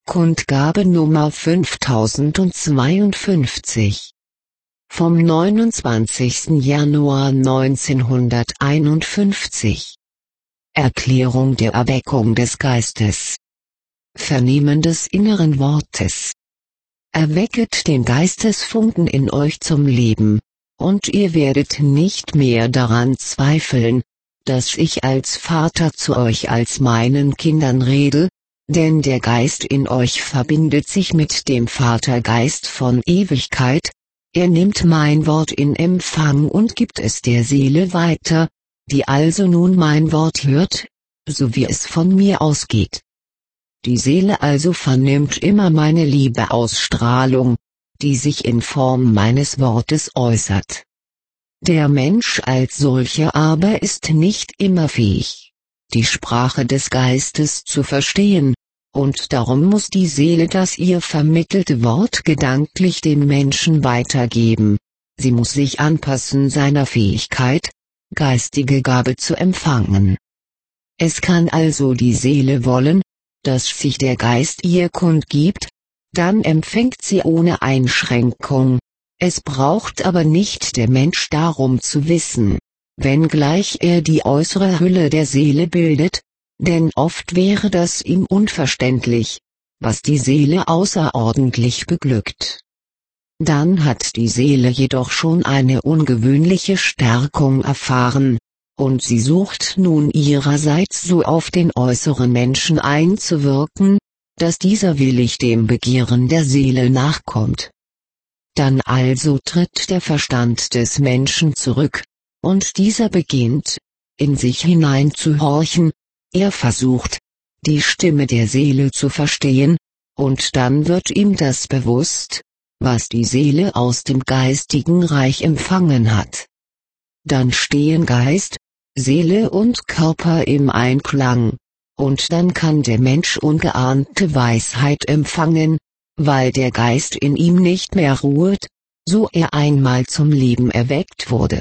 Kundgabe Nummer 5052 vom 29. Januar 1951. Erklärung der Erweckung des Geistes. Vernehmen des inneren Wortes. Erwecket den Geistesfunken in euch zum Leben, und ihr werdet nicht mehr daran zweifeln, dass ich als Vater zu euch als meinen Kindern rede, denn der Geist in euch verbindet sich mit dem Vatergeist von Ewigkeit, er nimmt mein Wort in Empfang und gibt es der Seele weiter, die also nun mein Wort hört, so wie es von mir ausgeht. Die Seele also vernimmt immer meine Liebeausstrahlung, die sich in Form meines Wortes äußert. Der Mensch als solcher aber ist nicht immer fähig, die Sprache des Geistes zu verstehen, und darum muss die Seele das ihr vermittelte Wort gedanklich dem Menschen weitergeben, sie muss sich anpassen seiner Fähigkeit, geistige Gabe zu empfangen. Es kann also die Seele wollen, dass sich der Geist ihr kundgibt, dann empfängt sie ohne Einschränkung, es braucht aber nicht der Mensch darum zu wissen, wenngleich er die äußere Hülle der Seele bildet, denn oft wäre das ihm unverständlich, was die Seele außerordentlich beglückt. Dann hat die Seele jedoch schon eine ungewöhnliche Stärkung erfahren, und sie sucht nun ihrerseits so auf den äußeren Menschen einzuwirken, dass dieser willig dem Begehren der Seele nachkommt. Dann also tritt der Verstand des Menschen zurück, und dieser beginnt, in sich hineinzuhorchen, er versucht, die Stimme der Seele zu verstehen, und dann wird ihm das bewusst, was die Seele aus dem geistigen Reich empfangen hat. Dann stehen Geist, Seele und Körper im Einklang, und dann kann der Mensch ungeahnte Weisheit empfangen, weil der Geist in ihm nicht mehr ruht, so er einmal zum Leben erweckt wurde.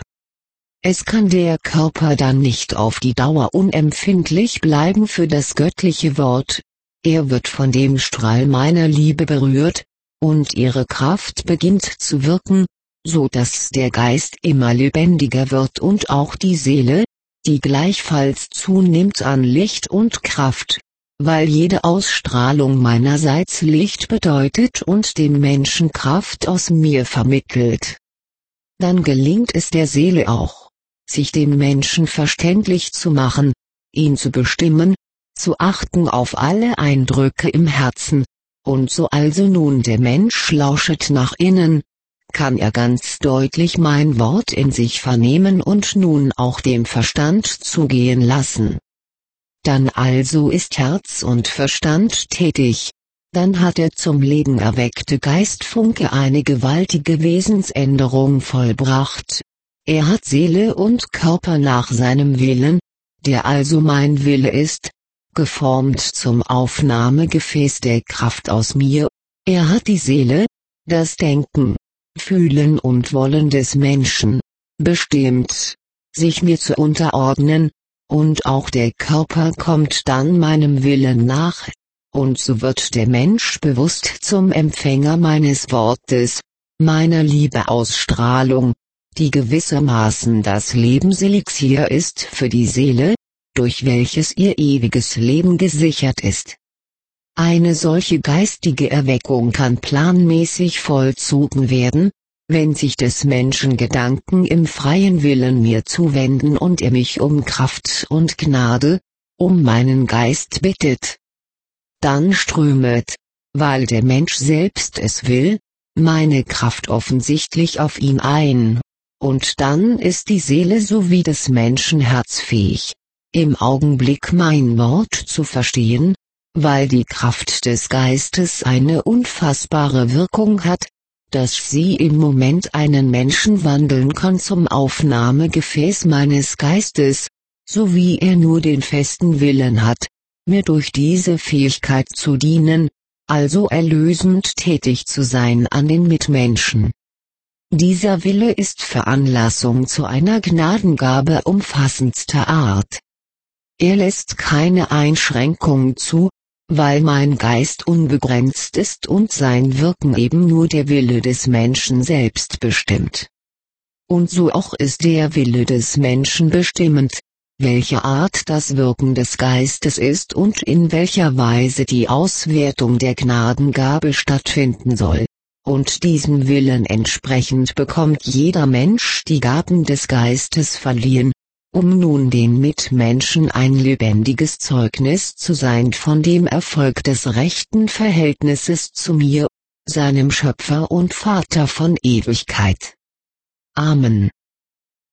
Es kann der Körper dann nicht auf die Dauer unempfindlich bleiben für das göttliche Wort, er wird von dem Strahl meiner Liebe berührt, und ihre Kraft beginnt zu wirken, so dass der Geist immer lebendiger wird und auch die Seele, die gleichfalls zunimmt an Licht und Kraft, weil jede Ausstrahlung meinerseits Licht bedeutet und dem Menschen Kraft aus mir vermittelt. Dann gelingt es der Seele auch, sich dem Menschen verständlich zu machen, ihn zu bestimmen, zu achten auf alle Eindrücke im Herzen, und so also nun der Mensch lauschet nach innen, kann er ganz deutlich mein Wort in sich vernehmen und nun auch dem Verstand zugehen lassen. Dann also ist Herz und Verstand tätig, dann hat der zum Leben erweckte Geistfunke eine gewaltige Wesensänderung vollbracht. Er hat Seele und Körper nach seinem Willen, der also mein Wille ist, geformt zum Aufnahmegefäß der Kraft aus mir, er hat die Seele, das Denken, Fühlen und Wollen des Menschen, bestimmt, sich mir zu unterordnen, und auch der Körper kommt dann meinem Willen nach, und so wird der Mensch bewusst zum Empfänger meines Wortes, meiner Liebeausstrahlung, die gewissermaßen das Lebenselixier ist für die Seele, durch welches ihr ewiges Leben gesichert ist. Eine solche geistige Erweckung kann planmäßig vollzogen werden, wenn sich des Menschen Gedanken im freien Willen mir zuwenden und er mich um Kraft und Gnade, um meinen Geist bittet. Dann strömet, weil der Mensch selbst es will, meine Kraft offensichtlich auf ihn ein, und dann ist die Seele sowie des Menschen herzfähig, im Augenblick mein Wort zu verstehen, weil die Kraft des Geistes eine unfassbare Wirkung hat, dass sie im Moment einen Menschen wandeln kann zum Aufnahmegefäß meines Geistes, so wie er nur den festen Willen hat, mir durch diese Fähigkeit zu dienen, also erlösend tätig zu sein an den Mitmenschen. Dieser Wille ist Veranlassung zu einer Gnadengabe umfassendster Art. Er lässt keine Einschränkung zu, weil mein Geist unbegrenzt ist und sein Wirken eben nur der Wille des Menschen selbst bestimmt. Und so auch ist der Wille des Menschen bestimmend, welche Art das Wirken des Geistes ist und in welcher Weise die Auswertung der Gnadengabe stattfinden soll. Und diesem Willen entsprechend bekommt jeder Mensch die Gaben des Geistes verliehen, um nun den Mitmenschen ein lebendiges Zeugnis zu sein von dem Erfolg des rechten Verhältnisses zu mir, seinem Schöpfer und Vater von Ewigkeit. Amen.